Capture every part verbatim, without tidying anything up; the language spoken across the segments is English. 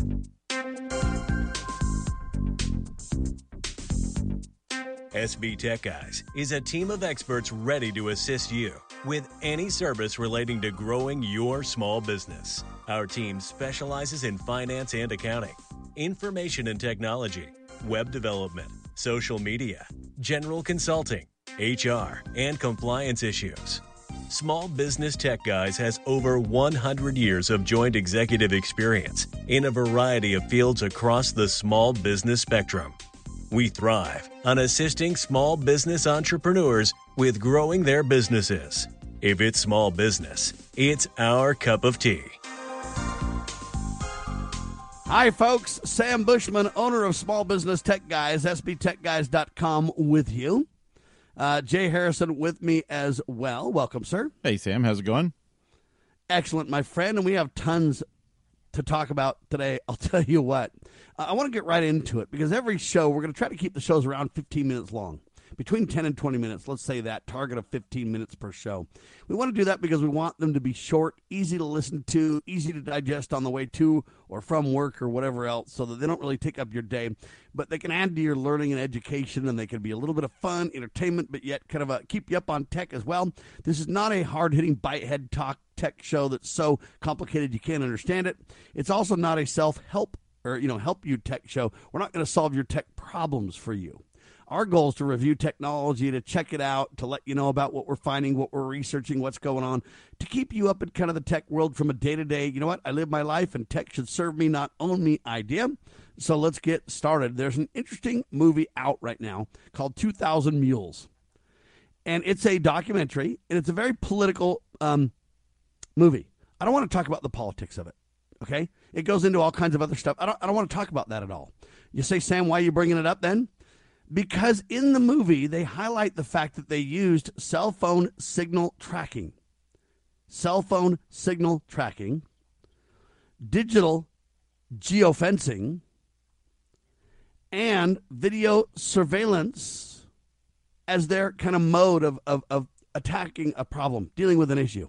S B Tech Guys is a team of experts ready to assist you with any service relating to growing your small business. Our team specializes in finance and accounting, information and technology, web development, social media, general consulting, H R, and compliance issues. Small Business Tech Guys has over one hundred years of joint executive experience in a variety of fields across the small business spectrum. We thrive on assisting small business entrepreneurs with growing their businesses. If it's small business, it's our cup of tea. Hi, folks. Sam Bushman, owner of Small Business Tech Guys, S B tech guys dot com with you. Uh, Jay Harrison with me as well. Welcome, sir. Hey, Sam. How's it going? Excellent, my friend. And we have tons to talk about today. I'll tell you what. Uh, I want to get right into it because every show, we're going to try to keep the shows around fifteen minutes long. Between ten and twenty minutes, let's say that, target of fifteen minutes per show. We want to do that because we want them to be short, easy to listen to, easy to digest on the way to or from work or whatever else, so that they don't really take up your day. But they can add to your learning and education, and they can be a little bit of fun, entertainment, but yet kind of a, keep you up on tech as well. This is not a hard-hitting, bite-head talk tech show that's so complicated you can't understand it. It's also not a self-help or, you know, help you tech show. We're not going to solve your tech problems for you. Our goal is to review technology, to check it out, to let you know about what we're finding, what we're researching, what's going on, to keep you up in kind of the tech world from a day-to-day, you know what, I live my life and tech should serve me, not own me idea. So let's get started. There's an interesting movie out right now called two thousand Mules. And it's a documentary, and it's a very political um, movie. I don't want to talk about the politics of it, okay? It goes into all kinds of other stuff. I don't, I don't want to talk about that at all. You say, Sam, why are you bringing it up then? Because in the movie, they highlight the fact that they used cell phone signal tracking, cell phone signal tracking, digital geofencing, and video surveillance as their kind of mode of, of, of attacking a problem, dealing with an issue.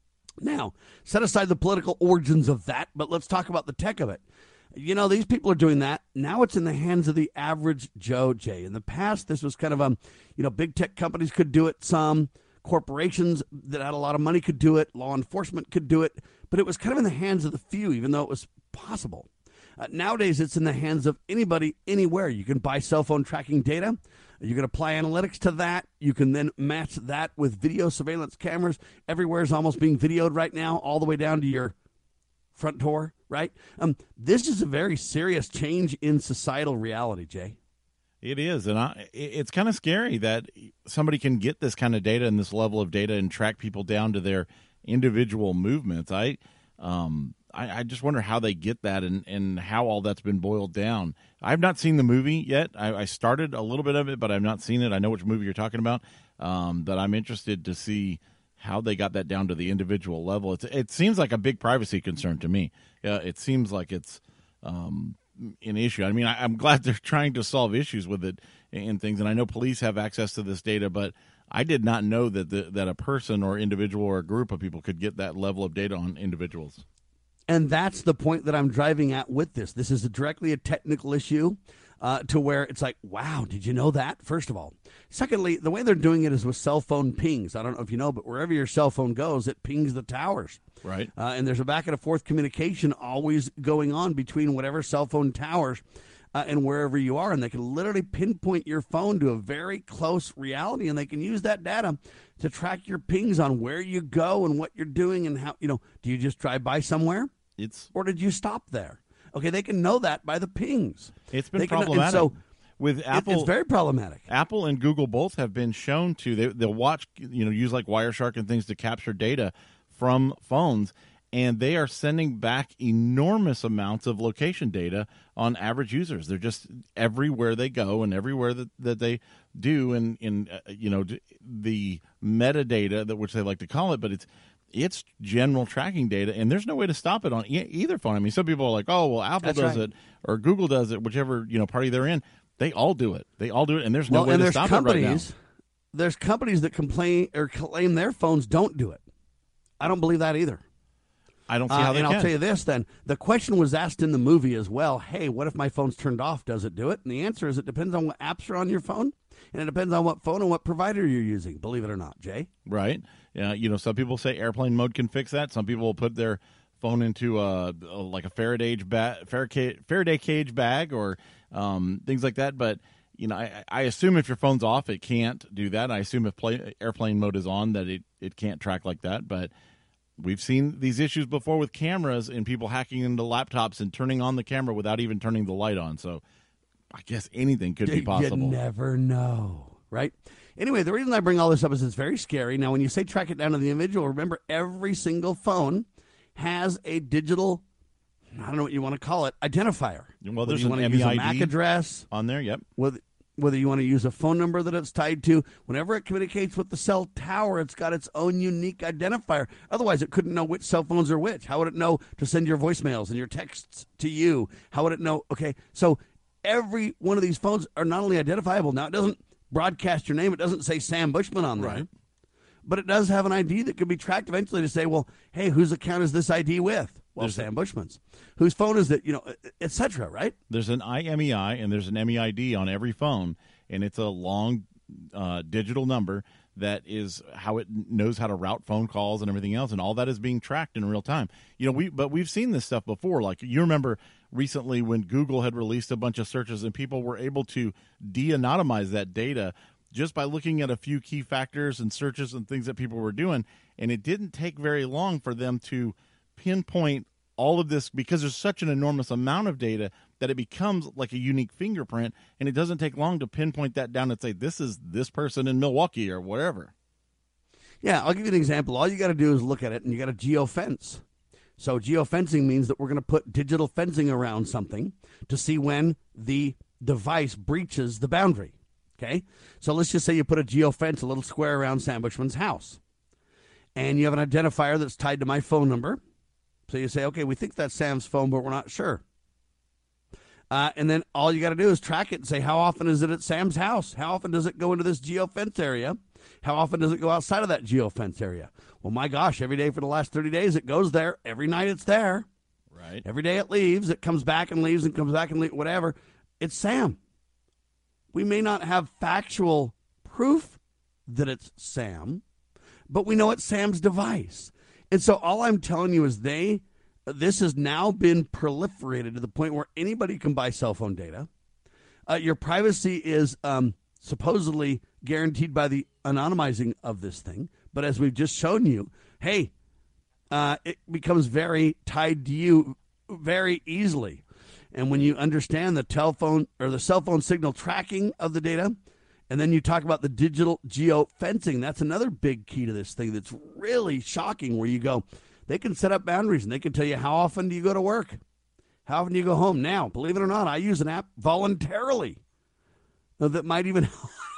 Now, set aside the political origins of that, but let's talk about the tech of it. You know, these people are doing that. Now it's in the hands of the average Joe, Jay. In the past, this was kind of, um, you know, big tech companies could do it. Some corporations that had a lot of money could do it. Law enforcement could do it. But it was kind of in the hands of the few, even though it was possible. Uh, nowadays, it's in the hands of anybody, anywhere. You can buy cell phone tracking data. You can apply analytics to that. You can then match that with video surveillance cameras. Everywhere is almost being videoed right now, all the way down to your front door, right? Um, this is a very serious change in societal reality, Jay. It is, and I, it's kind of scary that somebody can get this kind of data and this level of data and track people down to their individual movements. I, um, I, I just wonder how they get that and, and how all that's been boiled down. I've not seen the movie yet. I, I started a little bit of it, but I've not seen it. I know which movie you're talking about, um, but I'm interested to see how they got that down to the individual level. It's, it seems like a big privacy concern to me. Uh, it seems like it's um, an issue. I mean, I, I'm glad they're trying to solve issues with it and things, and I know police have access to this data, but I did not know that the, that a person or individual or a group of people could get that level of data on individuals. And that's the point that I'm driving at with this. This is a directly a technical issue uh, to where it's like, wow, did you know that? First of all. Secondly, the way they're doing it is with cell phone pings. I don't know if you know, but wherever your cell phone goes, it pings the towers. Right. Uh, and there's a back and forth communication always going on between whatever cell phone towers uh, and wherever you are. And they can literally pinpoint your phone to a very close reality, and they can use that data to track your pings on where you go and what you're doing and how, you know, do you just drive by somewhere? It's or did you stop there? Okay, they can know that by the pings. It's been they problematic. Can, so with Apple, it, it's very problematic. Apple and Google both have been shown to they, they'll watch, you know, use like Wireshark and things to capture data from phones, and they are sending back enormous amounts of location data on average users. They're just everywhere they go and everywhere that, that they do, and in uh, you know the metadata that which they like to call it, but it's. It's general tracking data, and there's no way to stop it on e- either phone. I mean, some people are like, "Oh, well, Apple That's does right. it, or Google does it, whichever you know party they're in." They all do it. They all do it, and there's no well, way and to there's stop companies, it right now. There's companies that complain or claim their phones don't do it. I don't believe that either. I don't see how uh, they and can. I'll tell you this then. The question was asked in the movie as well. Hey, what if my phone's turned off? Does it do it? And the answer is it depends on what apps are on your phone, and it depends on what phone and what provider you're using, believe it or not, Jay. Right. Yeah. You know, some people say airplane mode can fix that. Some people will put their phone into a, a like a Faraday ba- Faraday, Faraday cage bag or um, things like that. But, you know, I, I assume if your phone's off, it can't do that. I assume if play, airplane mode is on, that it, it can't track like that. But we've seen these issues before with cameras and people hacking into laptops and turning on the camera without even turning the light on. So I guess anything could be possible. You never know, right? Anyway, the reason I bring all this up is it's very scary. Now, when you say track it down to the individual, remember every single phone has a digital, I don't know what you want to call it, identifier. Well, there's whether you an want to use a M E I D MAC address on there, yep. Whether, whether you want to use a phone number that it's tied to, whenever it communicates with the cell tower, it's got its own unique identifier. Otherwise, it couldn't know which cell phones are which. How would it know to send your voicemails and your texts to you? How would it know? Okay, so every one of these phones are not only identifiable. Now, it doesn't broadcast your name. It doesn't say Sam Bushman on there. Right. But it does have an I D that could be tracked eventually to say, well, hey, whose account is this I D with? Well, There's Sam Bushman's. Whose phone is it? You know, et cetera, right? There's an I M E I and there's an M E I D on every phone, and it's a long uh, digital number that is how it knows how to route phone calls and everything else, and all that is being tracked in real time. You know, we but we've seen this stuff before. Like, you remember recently when Google had released a bunch of searches and people were able to de-anonymize that data just by looking at a few key factors and searches and things that people were doing, and it didn't take very long for them to pinpoint all of this because there's such an enormous amount of data that it becomes like a unique fingerprint, and it doesn't take long to pinpoint that down and say, this is this person in Milwaukee or whatever. Yeah, I'll give you an example. All you got to do is look at it, and you got to geofence. So geofencing means that we're going to put digital fencing around something to see when the device breaches the boundary. Okay? So let's just say you put a geofence, a little square around Sam Bushman's house, and you have an identifier that's tied to my phone number. So you say, okay, we think that's Sam's phone, but we're not sure. Uh, and then all you got to do is track it and say, how often is it at Sam's house? How often does it go into this geofence area? How often does it go outside of that geofence area? Well, my gosh, every day for the last thirty days, it goes there. Every night it's there. Right. Every day it leaves. It comes back and leaves and comes back and leaves, whatever. It's Sam. We may not have factual proof that it's Sam, but we know it's Sam's device. And so all I'm telling you is they, this has now been proliferated to the point where anybody can buy cell phone data. Uh, your privacy is um, supposedly guaranteed by the anonymizing of this thing. But as we've just shown you, hey, uh, it becomes very tied to you very easily. And when you understand the telephone or the cell phone signal tracking of the data, and then you talk about the digital geofencing, that's another big key to this thing that's really shocking, where you go, they can set up boundaries and they can tell you how often do you go to work? How often do you go home? Now, believe it or not, I use an app voluntarily that might even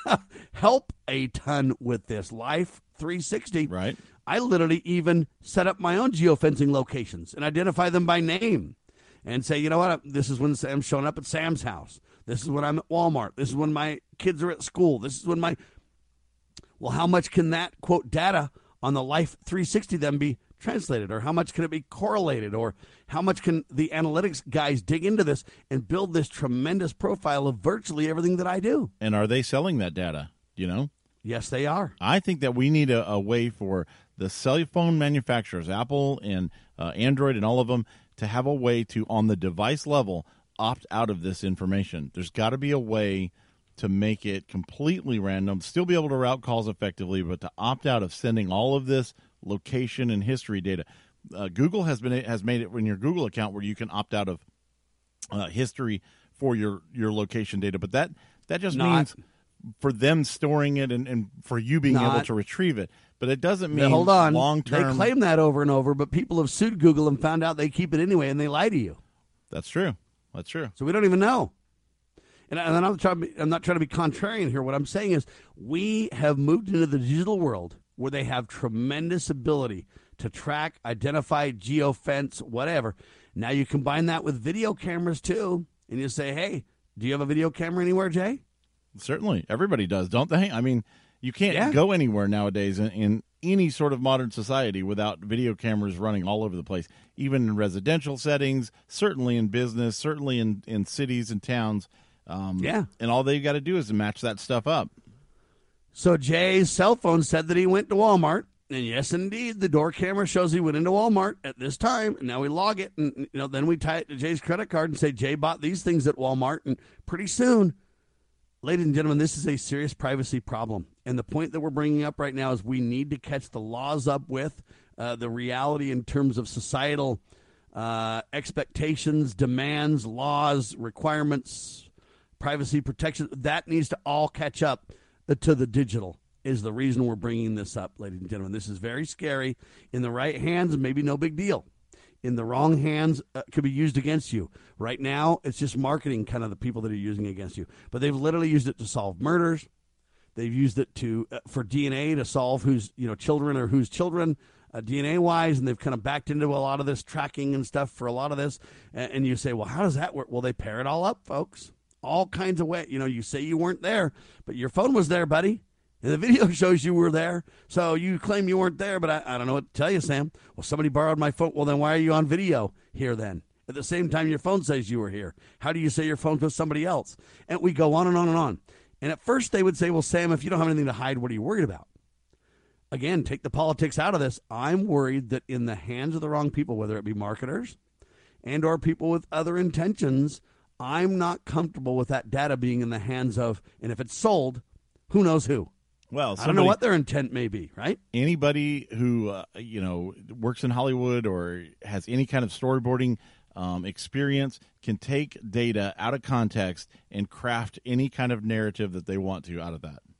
help a ton with this. Life three sixty. Right. I literally even set up my own geofencing locations and identify them by name and say, you know what, this is when Sam's showing up at Sam's house. This is when I'm at Walmart. This is when my kids are at school. This is when my... Well, how much can that, quote, data on the Life three sixty then be translated? Or how much can it be correlated? Or how much can the analytics guys dig into this and build this tremendous profile of virtually everything that I do? And are they selling that data, you know? Yes, they are. I think that we need a, a way for the cell phone manufacturers, Apple and uh, Android and all of them, to have a way to, on the device level, opt out of this information. There's got to be a way to make it completely random, still be able to route calls effectively, but to opt out of sending all of this location and history data. Uh, Google has been has made it in your Google account where you can opt out of uh, history for your, your location data, but that, that just Not, means for them storing it and, and for you being not, able to retrieve it. But it doesn't mean now, hold on. long-term. They claim that over and over, but people have sued Google and found out they keep it anyway, and they lie to you. That's true. That's true. So we don't even know. And, and I'm, trying to be, I'm not trying to be contrarian here. What I'm saying is we have moved into the digital world where they have tremendous ability to track, identify, geofence, whatever. Now you combine that with video cameras too, and you say, hey, do you have a video camera anywhere, Jay? Certainly. Everybody does, don't they? I mean, you can't Yeah. go anywhere nowadays and, and any sort of modern society without video cameras running all over the place, even in residential settings, certainly in business, certainly in, in cities and towns. Um, yeah. And all they've got to do is to match that stuff up. So Jay's cell phone said that he went to Walmart. And yes, indeed, the door camera shows he went into Walmart at this time. And now we log it. And you know, then we tie it to Jay's credit card and say, Jay bought these things at Walmart. And pretty soon, ladies and gentlemen, this is a serious privacy problem. And the point that we're bringing up right now is we need to catch the laws up with uh, the reality in terms of societal uh, expectations, demands, laws, requirements, privacy protection. That needs to all catch up to the digital is the reason we're bringing this up, ladies and gentlemen. This is very scary. In the right hands, maybe no big deal. In the wrong hands, uh, could be used against you. Right now, it's just marketing, kind of the people that are using it against you. But they've literally used it to solve murders. They've used it to uh, for D N A to solve who's you know children or whose children uh, D N A wise, and they've kind of backed into a lot of this tracking and stuff for a lot of this. And, and you say, well, how does that work? Well, they pair it all up, folks. All kinds of ways. You know, you say you weren't there, but your phone was there, buddy. And the video shows you were there, so you claim you weren't there, but I, I don't know what to tell you, Sam. Well, somebody borrowed my phone. Well, then why are you on video here then? At the same time your phone says you were here. How do you say your phone's with somebody else? And we go on and on and on. And at first they would say, well, Sam, if you don't have anything to hide, what are you worried about? Again, take the politics out of this. I'm worried that in the hands of the wrong people, whether it be marketers and or people with other intentions, I'm not comfortable with that data being in the hands of, and if it's sold, who knows who. Well, somebody, I don't know what their intent may be, right? Anybody who, uh, you know, works in Hollywood or has any kind of storyboarding um, experience can take data out of context and craft any kind of narrative that they want to out of that.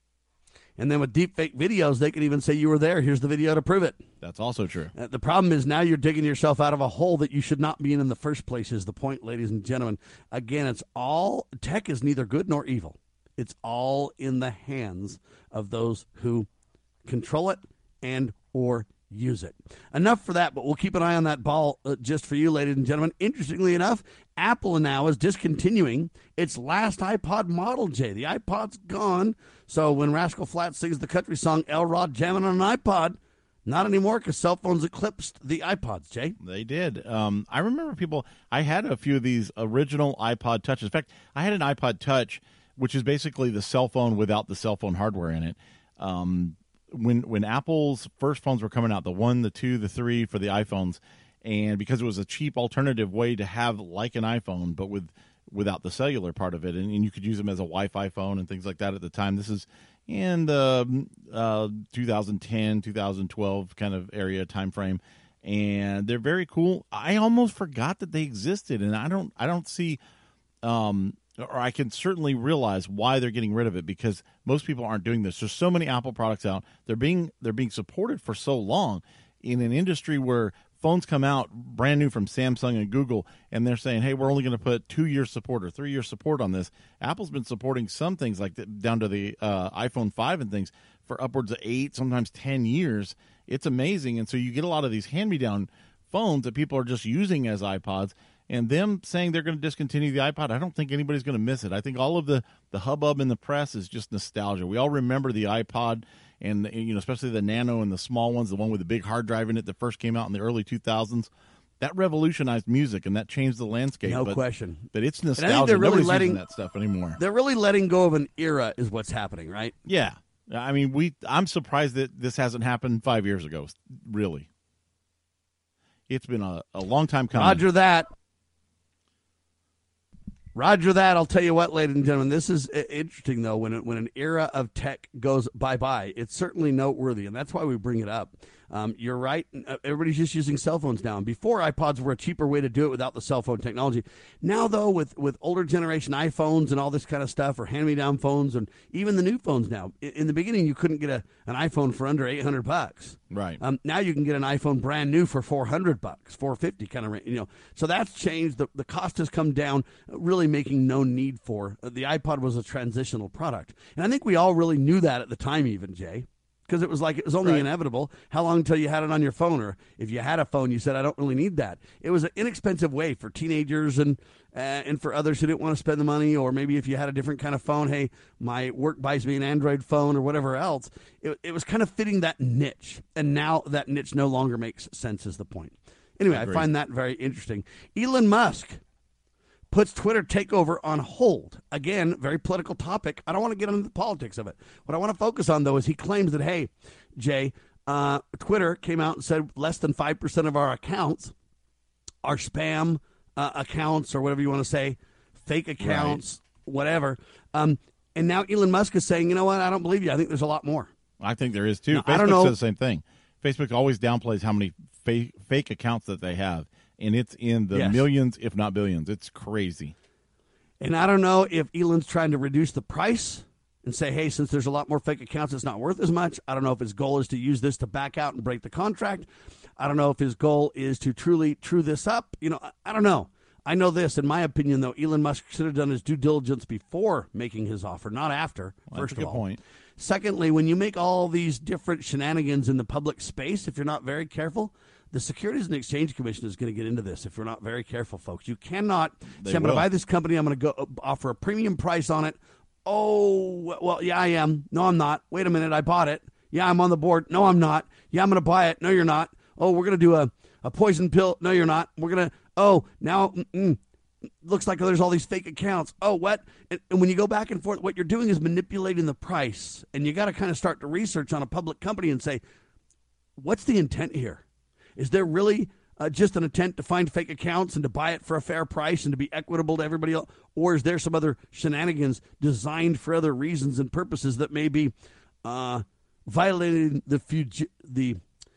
And then with deepfake videos, they can even say you were there. Here's the video to prove it. That's also true. Uh, the problem is now you're digging yourself out of a hole that you should not be in in the first place is the point, ladies and gentlemen. Again, it's all, tech is neither good nor evil. It's all in the hands of those who control it and or use it. Enough for that, but we'll keep an eye on that ball uh, just for you, ladies and gentlemen. Interestingly enough, Apple now is discontinuing its last iPod model, Jay. The iPod's gone, so when Rascal Flatts sings the country song Elrod jamming on an iPod, not anymore because cell phones eclipsed the iPods, Jay. They did. Um, I remember people, I had a few of these original iPod Touches. In fact, I had an iPod Touch, which is basically the cell phone without the cell phone hardware in it. Um, when when Apple's first phones were coming out, the one, the two, the three for the iPhones, and because it was a cheap alternative way to have like an iPhone, but with without the cellular part of it, and, and you could use them as a Wi-Fi phone and things like that at the time. This is in the uh, twenty ten, twenty twelve kind of area time frame, and they're very cool. I almost forgot that they existed, and I don't I don't see. Um, or I can certainly realize why they're getting rid of it because most people aren't doing this. There's so many Apple products out. They're being they're being supported for so long in an industry where phones come out brand new from Samsung and Google, and they're saying, hey, we're only going to put two years support or three years support on this. Apple's been supporting some things like the, down to the uh, iPhone five and things for upwards of eight, sometimes ten years. It's amazing. And so you get a lot of these hand-me-down phones that people are just using as iPods. And them saying they're going to discontinue the iPod, I don't think anybody's going to miss it. I think all of the, the hubbub in the press is just nostalgia. We all remember the iPod and, you know, especially the Nano and the small ones, the one with the big hard drive in it that first came out in the early two thousands. That revolutionized music, and that changed the landscape. No but, question. But it's And I think nostalgia. they're really Nobody's letting- using that stuff anymore. They're really letting go of an era is what's happening, right? Yeah. I mean, we. I'm surprised that this hasn't happened five years ago, really. It's been a, a long time coming. Roger that. Roger that. I'll tell you what, ladies and gentlemen, this is interesting, though, when, it, when an era of tech goes bye-bye. It's certainly noteworthy, and that's why we bring it up. Um, you're right. Everybody's just using cell phones now. And before, iPods were a cheaper way to do it without the cell phone technology. Now, though, with, with older generation iPhones and all this kind of stuff, or hand-me-down phones, and even the new phones now. In, in the beginning, you couldn't get a, an iPhone for under eight hundred bucks. Right. Um, now you can get an iPhone brand new for four hundred bucks, four fifty kind of, you know. So that's changed. The, the cost has come down, really making no need for. Uh, the iPod was a transitional product. And I think we all really knew that at the time even, Jay. because it was like it was only Right. inevitable. How long until you had it on your phone? Or if you had a phone, you said, I don't really need that. It was an inexpensive way for teenagers and uh, and for others who didn't want to spend the money, or maybe if you had a different kind of phone, hey, my work buys me an Android phone or whatever else. It, it was kind of fitting that niche, and now that niche no longer makes sense is the point. Anyway, I, I find that very interesting. Elon Musk puts Twitter takeover on hold. Again, very political topic. I don't want to get into the politics of it. What I want to focus on, though, is he claims that, hey, Jay, uh, Twitter came out and said less than five percent of our accounts are spam uh, accounts, or whatever you want to say, fake accounts, right. whatever. Um, and now Elon Musk is saying, you know what, I don't believe you. I think there's a lot more. I think there is, too. Now, Facebook I don't know. says the same thing. Facebook always downplays how many fake, fake accounts that they have. And it's in the yes. millions, if not billions. It's crazy. And I don't know if Elon's trying to reduce the price and say, hey, since there's a lot more fake accounts, it's not worth as much. I don't know if his goal is to use this to back out and break the contract. I don't know if his goal is to truly true this up. You know, I don't know. I know this, in my opinion, though, Elon Musk should have done his due diligence before making his offer, not after, well, first that's a of good all. Point. Secondly, when you make all these different shenanigans in the public space, if you're not very careful, the Securities and Exchange Commission is going to get into this if we're not very careful, folks. You cannot They say, I'm going to will. buy this company. I'm going to go offer a premium price on it. Oh, well, yeah, I am. No, I'm not. Wait a minute. I bought it. Yeah, I'm on the board. No, I'm not. Yeah, I'm going to buy it. No, you're not. Oh, we're going to do a, a poison pill. No, you're not. We're going to, oh, now, mm-mm. looks like there's all these fake accounts. Oh, what? And, and when you go back and forth, what you're doing is manipulating the price. And you got to kind of start to research on a public company and say, what's the intent here? Is there really uh, just an intent to find fake accounts and to buy it for a fair price and to be equitable to everybody else? Or is there some other shenanigans designed for other reasons and purposes that may be uh, violating the fugi- the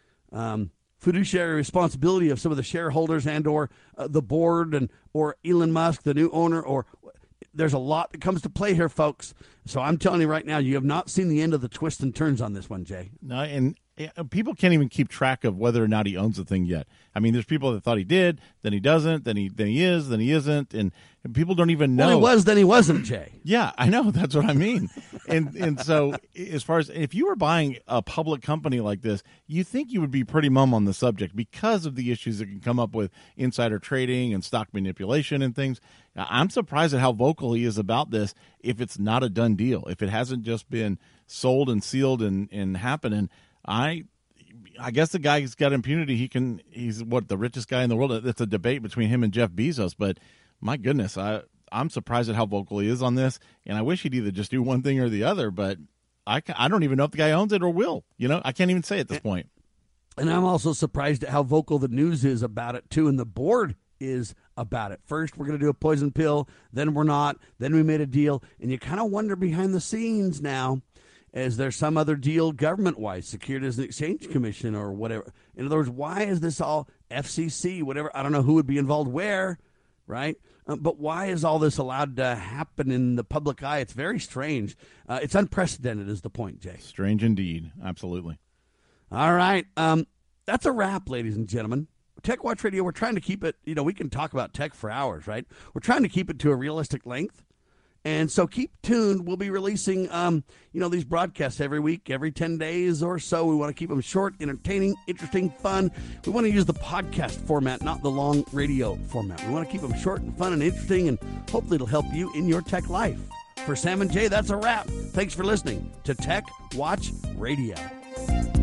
um, fiduciary responsibility of some of the shareholders and or uh, the board and or Elon Musk, the new owner? Or there's a lot that comes to play here, folks. So I'm telling you right now, you have not seen the end of the twists and turns on this one, Jay. No, and uh, people can't even keep track of whether or not he owns the thing yet. I mean, there's people that thought he did, then he doesn't, then he then he is, then he isn't, and, and people don't even know. Well, he was, then he wasn't, Jay. Yeah, I know. That's what I mean. and and so as far as if you were buying a public company like this, you think you would be pretty mum on the subject because of the issues that can come up with insider trading and stock manipulation and things. I'm surprised at how vocal he is about this if it's not a done deal, if it hasn't just been sold and sealed and, and happening. I I guess the guy's got impunity. He can. He's what, the richest guy in the world. It's a debate between him and Jeff Bezos. But my goodness, I I'm surprised at how vocal he is on this. And I wish he'd either just do one thing or the other. But I I don't even know if the guy owns it or will. You know, I can't even say at this point. And I'm also surprised at how vocal the news is about it too, and the board is about it. First, we're going to do a poison pill. Then we're not. Then we made a deal, and you kind of wonder behind the scenes now. Is there some other deal government-wise, Securities and Exchange Commission or whatever? In other words, why is this all F C C, whatever? I don't know who would be involved where, right? Um, but why is all this allowed to happen in the public eye? It's very strange. Uh, it's unprecedented is the point, Jay. Strange indeed. Absolutely. All right. Um, that's a wrap, ladies and gentlemen. Tech Watch Radio, we're trying to keep it, you know, we can talk about tech for hours, right? We're trying to keep it to a realistic length. And so keep tuned. We'll be releasing, um, you know, these broadcasts every week, every ten days or so. We want to keep them short, entertaining, interesting, fun. We want to use the podcast format, not the long radio format. We want to keep them short and fun and interesting, and hopefully it'll help you in your tech life. For Sam and Jay, that's a wrap. Thanks for listening to Tech Watch Radio.